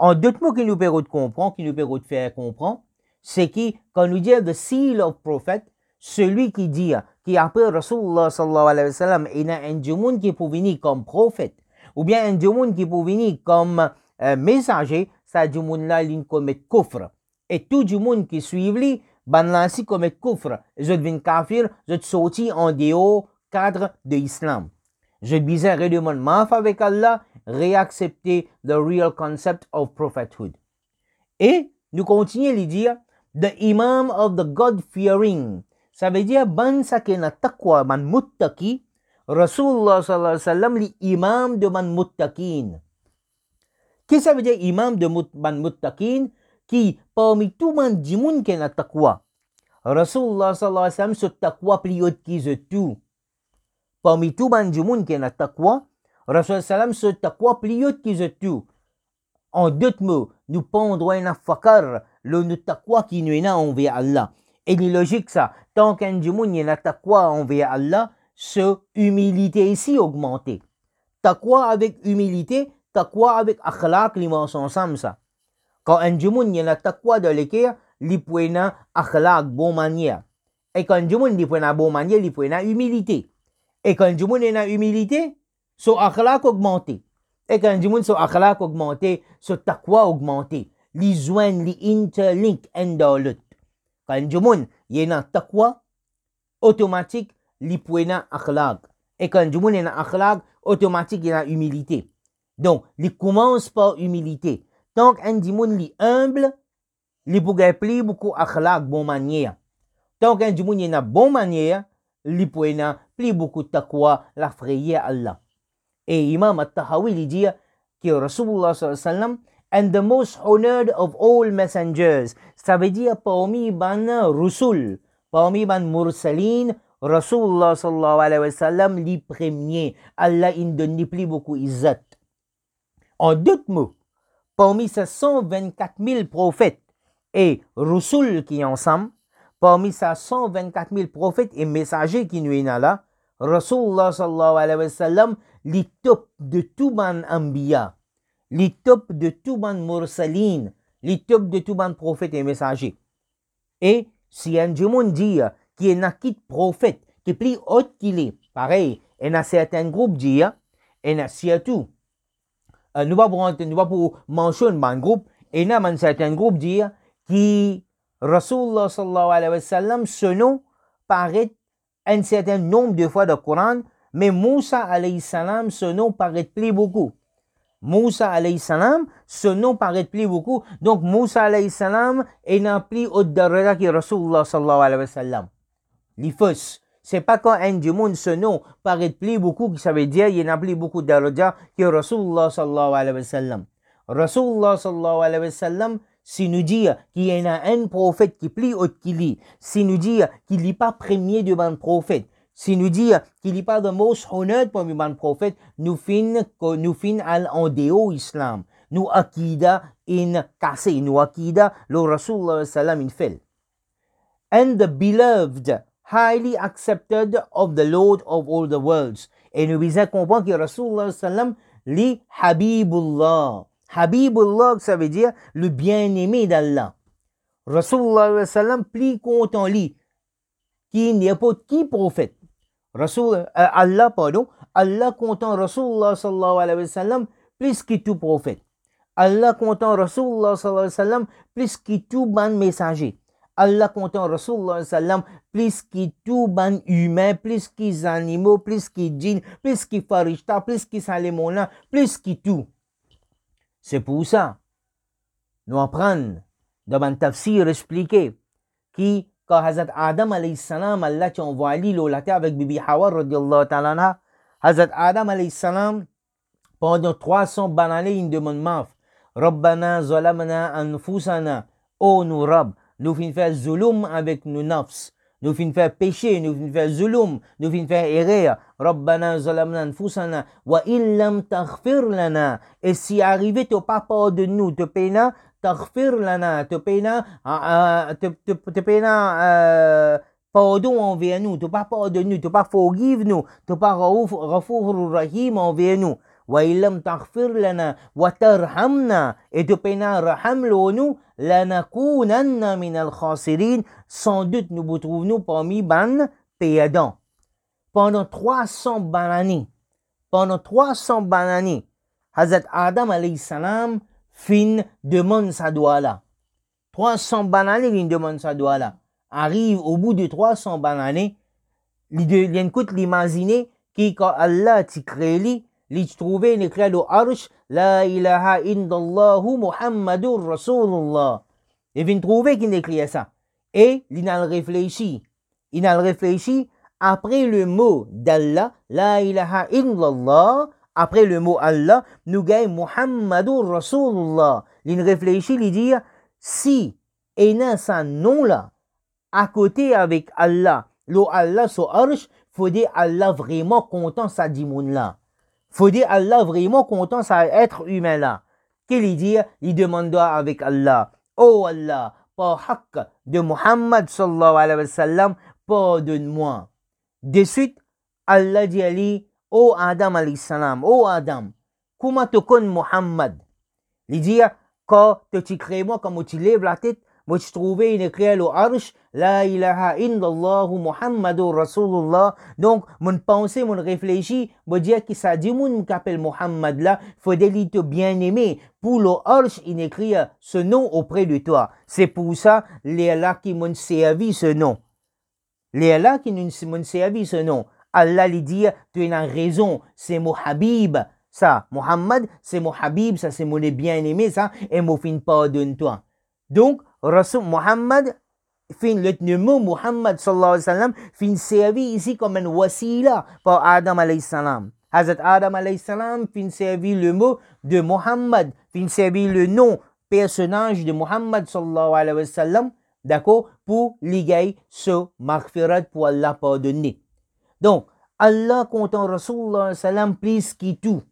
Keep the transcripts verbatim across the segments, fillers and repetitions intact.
En d'autres mots qui nous permettent de comprendre, qui nous permettent de faire comprendre, c'est que quand nous dit the seal of prophet, celui qui dit, qui après Rasulullah sallallahu alayhi wa sallam, il y a un monde qui peut venir comme prophète, ou bien un monde qui peut venir comme euh, messager, ça du monde là, il commet kufr. Et tout le monde qui suit lui, ben là, si commet kufr, je deviens kafir, je te sorti en dehors cadre de l'islam. Je disais, redemande maf avec Allah, réaccepter the real concept of prophethood. Et nous continuons à dire, the imam of the God-fearing. Ça veut dire, ban sa ke na taqwa man muttaki, Rasulullah sallallahu alayhi wa sallam, l'imam de man muttakin. Qu'est-ce que ça veut dire, imam de man muttakin? Qui, parmi tout man dimoun ke na taqwa, Rasulullah sallallahu alayhi wa sallam, ce taqwa pliot qui ze tout. Parmi tout man dimoun ke na taqwa, Rasulullah sallallahu alayhi wa sallam, ce taqwa pliot qui ze tout. En d'autres mots, nous pendons un fakar, le taqwa qui nous est envers Allah. Et il est logique ça, tant qu'un djimoun y a taqwa envers Allah, ce humilité ici augmentée. Taqwa avec humilité, taqwa avec akhlaq, li mens ensemble ça. Quand un djimoun y a taqwa de l'équerre, li peut na akhlaq, bonne manière. Et quand un djimoun li peut na bonne manière, li peut na humilité. Et quand un djimoun y a humilité, son akhlaq augmenté. Et quand un djimoun son akhlaq augmenté, son taqwa augmenté. Li joignent, li interlink en dans l'autre. Quand un djimoun y a taqwa, automatique, li peut na akhlaq. Et quand un djimoun y a akhlaq, automatique, y a humilité. Donc, il commence par humilité. Tant qu'un djimoun li humble, il peut appeler beaucoup akhlaq, bonne manière. Tant qu'un djimoun y a bonne manière, il peut na plus beaucoup taqwa, la frayère Allah. Et Imam At-Tahawi il dit que Rasulullah sallallahu alayhi wa sallam and the most honored of all messengers. Ça veut dire parmi ban rusul, parmi ban mursalin, Rasulullah sallallahu alayhi wa sallam li premier. Allah il donne plus beaucoup izzat. En d'autres mots, parmi ces cent vingt-quatre mille prophètes et rusul qui ensemble, parmi ces cent vingt-quatre mille prophètes et messagers qui nous sont là, Rasulullah sallallahu alayhi wa sallam les top de tout ban ambiya, les top de tout ban mursalin, les top de tout ban prophète et messager. Et si un djimoun dit qu'il y a un prophète qui est plus haut qu'il est, pareil, il y a certains groupes dit, il y a surtout, euh, nous ne pas pour mentionner un groupe, il y a un certain groupe dit qui Rasulullah sallallahu alayhi wa sallam, ce nom paraît un certain nombre de fois dans le Coran. Mais Moussa alayhi salam, ce nom paraît plus beaucoup. Moussa alayhi salam, ce nom paraît plus beaucoup. Donc Moussa alayhi salam est n'a plus au daraja que Rasulullah sallallahu alayhi wa sallam. L'ifos, c'est pas quand un du monde ce nom paraît plus beaucoup que ça veut dire il n'a plus beaucoup de daraja que Rasulullah sallallahu alayhi wa sallam. Rasulullah sallallahu alayhi wa sallam, si nous dit qu'il y a un prophète qui est plus haut qu'il est, si nous dit qu'il n'est pas premier devant le prophète, si nous dit qu'il n'est pas le most honored parmi les prophètes, nous finissons nous fin en dehors islam. Nous akida in cassé, nous akida le Rasulullah sallam in fait. And the beloved, highly accepted of the Lord of all the worlds. Et nous devons comprendre que Rasulullah sallam li Habibullah. Habibullah, ça veut dire le bien-aimé d'Allah. Rasulullah sallam plus content lui, qui n'est pas qui prophète. Rasul, euh, Allah, pardon, Allah content Rasulullah sallallahu alayhi wa sallam plus que tout prophète. Allah content Rasulullah sallallahu alayhi wa sallam plus que tout ban messager. Allah content Rasulullah sallam plus que tout ban humain, plus que animaux, plus que djinn, plus que farishta, plus que salimona, plus que tout. C'est pour ça, nous apprenons dans un tafsir expliqué qui quand Hazrat Adam alayhi salam, Allah t'a envoyé l'eau la terre avec Bibi Hawa radiallahu ta'ala anha. Hazrat Adam alayhi salam, pendant trois cents années, il demande maf. Rabbana zalamna anfusana. Oh nous Rab, nous finissons faire zulum avec nos nafs. Nous finissons faire péché, nous finissons faire zulum, nous finissons faire erreur. Rabbana zalamna anfusana. Wa illam taghfir lana. Et si arrivé, tu pas peur de nous, tu payes taghfir lana, te payna, te, te, te payna euh, pardon envers nous, te pas pardonner nous, te pas forgive nous, te pas rafour rahim envers nous. wa illam taghfir lana wa tarhamna et tu pena raham nous lanakunanna minal khasirin, sans doute nous vous trouvons nous parmi ban perdants. Pendant trois cents années, pendant trois cents années, Hazrat Adam alayhi salam fin demande sa doigt là. trois cents années, il demande sa doigt là. Arrive au bout de trois cents années, il écoute l'imaginer qui quand Allah t'a créé, il trouvé une écrit au arsh, la ilaha illallah Muhammadur Rasulullah. Il vient trouver qu'il écrit ça. Et il a réfléchi. Il a réfléchi après le mot d'Allah, la ilaha illallah, après le mot Allah, nous gagnons Muhammadur Rasulullah. Il réfléchit, il dit, si il a ce nom-là, à côté avec Allah, le Allah sur arsh, faut dire Allah vraiment content ça dit là. Faut dire Allah vraiment content ça être humain là. Qu'il dit, il demande avec Allah, oh Allah, par haqq de Muhammad sallallahu alayhi wa sallam, pardonne-moi. De suite, Allah dit à lui, oh Adam alayhi salam, oh Adam, comment tu connais Muhammad? Il dit, quand tu crées moi, quand tu lèves la tête, moi je trouvais une écrit au arsh, la ilaha illallah Muhammadur Rasulullah. Donc, mon pensée, mon réfléchi, me dire que ça dit mon qui appelle Muhammad là, faut qu'il te bien aimé. Pour le arsh, il écrit ce nom auprès de toi. C'est pour ça, les là qui m'ont servi ce nom. Les là qui m'ont servi ce nom. Allah lui dit, tu as raison, c'est mon Habib. Ça, Muhammad, c'est mon Habib, ça c'est mon bien-aimé, ça, et mon fin pardonne-toi. Donc, Rasul Muhammad, fin le mot Muhammad sallallahu alayhi wa sallam, fin servi ici comme un wasila par Adam alayhi salam. Hazrat Adam alayhi salam, fin servi le mot de Muhammad, fin servi le nom, personnage de Muhammad sallallahu alayhi wa sallam, d'accord, pour ligayer ce maghfirat pour Allah pardonner. Donc, Allah content Rasulullah sallam plus qui tout.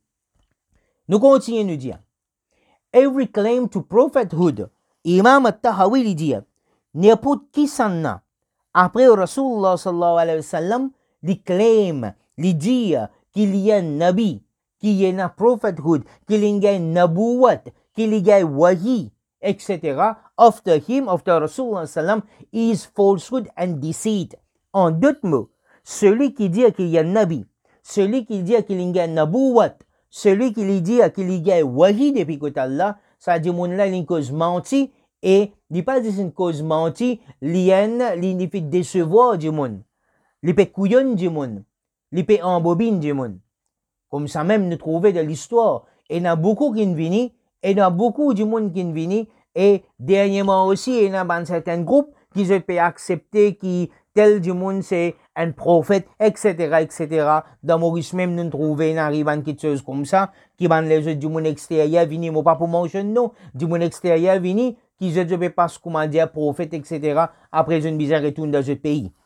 Nous continuons de dire, every claim to prophethood, Imam al-Tahawi dit, n'importe qui s'en a, après Rasulullah sallallahu alayhi wa sallam, il claim, il dit qu'il y a un nabi, qu'il y a un prophethood, qu'il y a un nabuwat, qu'il y a un wahi, et cetera. After him, after Rasulullah sallam, is falsehood and deceit. En d'autres mots, celui qui dit qu'il y a un nabi, celui qui dit qu'il y a un nabuwat, celui qui dit qu'il y a un wahi depuis que Allah, ça dit mon là une cause menti et il pas dit une cause menti, lien, il fait décevoir du monde, il fait couillonne du monde, il fait embobine du monde. Comme ça même nous trouver de l'histoire. Et il y a beaucoup qui viennent, et il y a beaucoup du monde qui viennent, et dernièrement aussi, il y a un certain groupe qui se peut accepter qui tel du monde c'est un prophète, et cetera, et cetera. Dans Maurice même, nous trouvons une arrivant quelque chose comme ça, qui van les autres du monde extérieur venir, mais pas pour manger, non, du monde extérieur venir, qui je ne sais pas comment dire prophète, et cetera. Après une bizarre retourne dans ce pays.